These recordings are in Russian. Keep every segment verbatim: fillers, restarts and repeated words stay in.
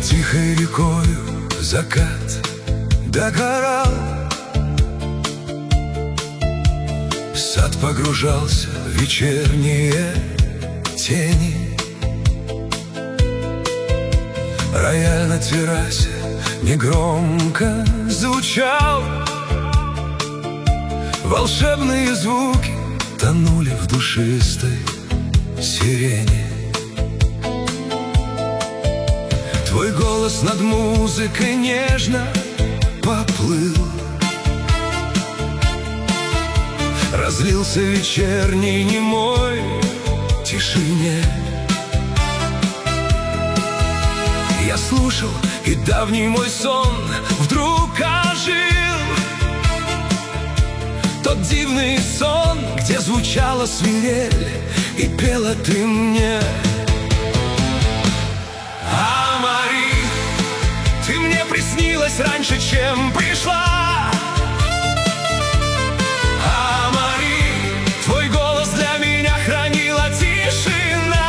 Тихой рекою закат догорал, сад погружался в вечерние тени. Рояль на террасе негромко звучал, волшебные звуки тонули в душистой сирени. Твой голос над музыкой нежно поплыл, разлился вечерний немой тишине. Я слушал, и давний мой сон вдруг ожил. Тот дивный сон, где звучала свирель и пела ты мне. А, Мари, ты мне приснилась раньше, чем пришла. А, Мари, твой голос для меня хранила тишина.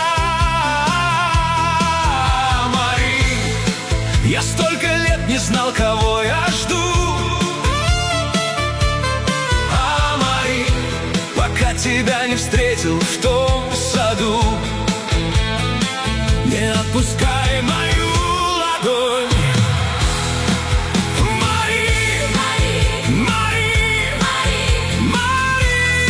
А, Мари, я столько лет не знал, кого я жду. А, Мари, пока тебя не встретил в том саду. Не отпускай мою ладонь. Мари, Мари, Мари, Мари, Мари.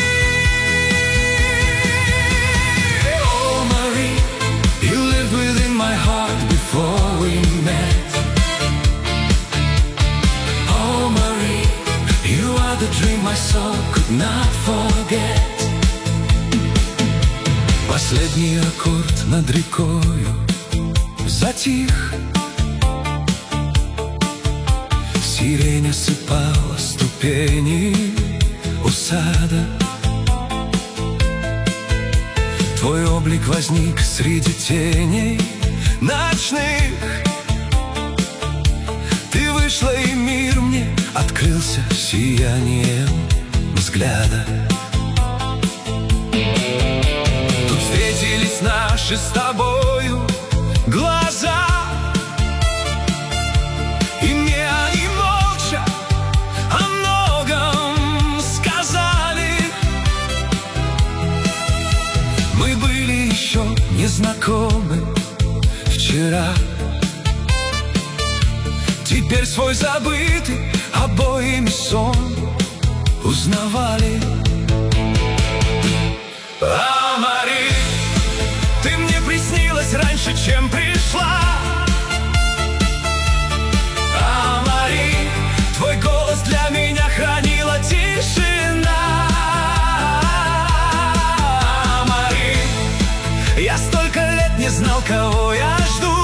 Oh, Marie, you lived within my heart before we met. Oh, Marie, you are the dream my soul could not forget. Последний аккорд над рекою затих, сирень осыпала ступени у сада. Твой облик возник среди теней ночных. Ты вышла, и мир мне открылся сиянием взгляда. Встретились наши с тобою глаза, и мне они молча о многом сказали. Мы были еще не знакомы вчера, теперь свой забытый обоими сон узнавали. А, Мари, ты мне приснилась раньше, чем пришла. А, Мари, твой голос для меня хранила тишина. А, Мари, я столько лет не знал, кого я жду.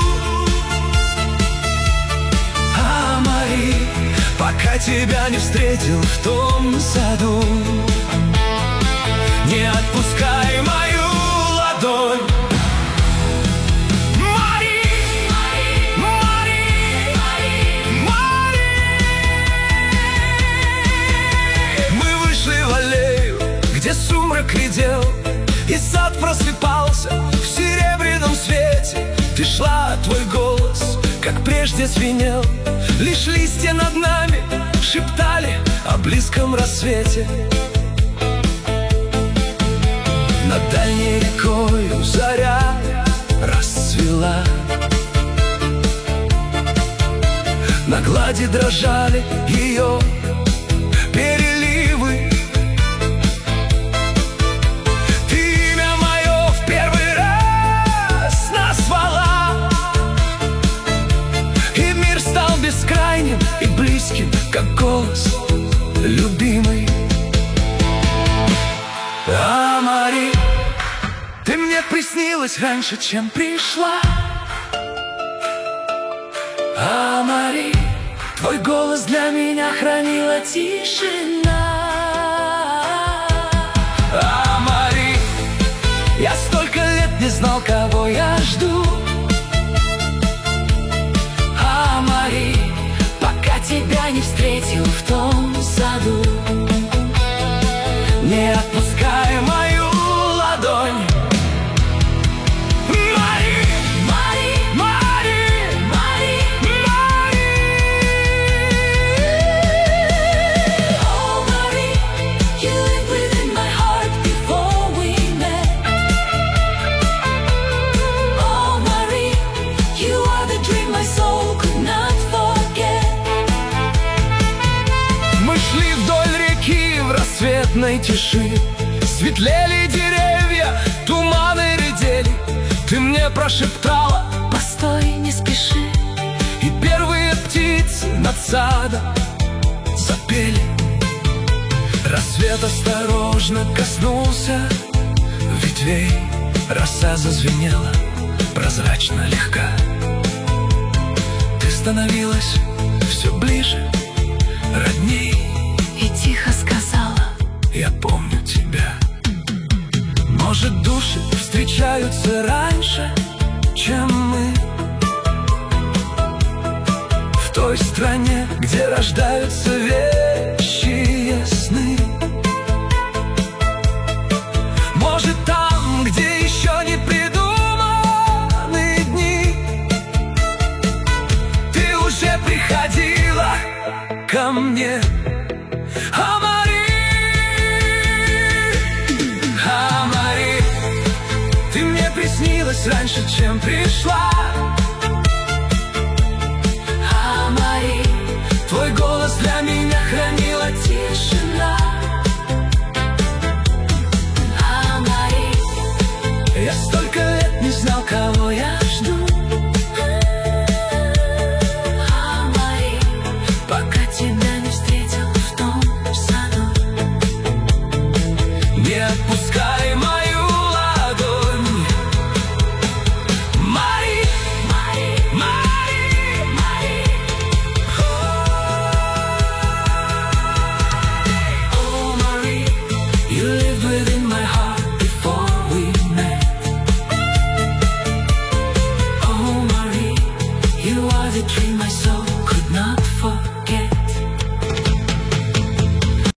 А, Мари, пока тебя не встретил в том саду. Не отпускай мою ладонь. Мари, Мари, Мари, Мари. Мы вышли в аллею, где сумрак редел, и сад просыпался в серебряном свете. Ты шла, твой голос, как прежде, звенел. Лишь листья над нами шептали о близком рассвете. Над дальней рекою заря расцвела, на глади дрожали ее переливы. Ты имя мое в первый раз назвала, и мир стал бескрайним и близким, как голос любимый. А, Мари, ты мне приснилась раньше, чем пришла. А, Мари, твой голос для меня хранила тишина. А, Мари, я столько лет не знал, кого я жду. А, Мари, пока тебя не встретил в том саду. Не отпускай мою ладонь. Мари, Мари, Мари, Мари. полной тиши. Светлели деревья, туманы редели. Ты мне прошептала: постой, не спеши. и первые птицы над садом запели. Рассвет осторожно коснулся ветвей. Роса зазвенела, прозрачно легка. Ты становилась все ближе, родней. И тихо сказала: я помню тебя. Может, души встречаются раньше, чем мы, в той стране, где рождаются вещие сны. Может, там, где еще не придуманы дни, ты уже приходила ко мне. Амари, Амари, ты мне приснилась раньше, чем пришла. Амари, Твой голос для меня хранила тишина. Амари, Я столько лет не знал, кого я жду, Амари, пока тебя не встретил в том саду. не отпускай.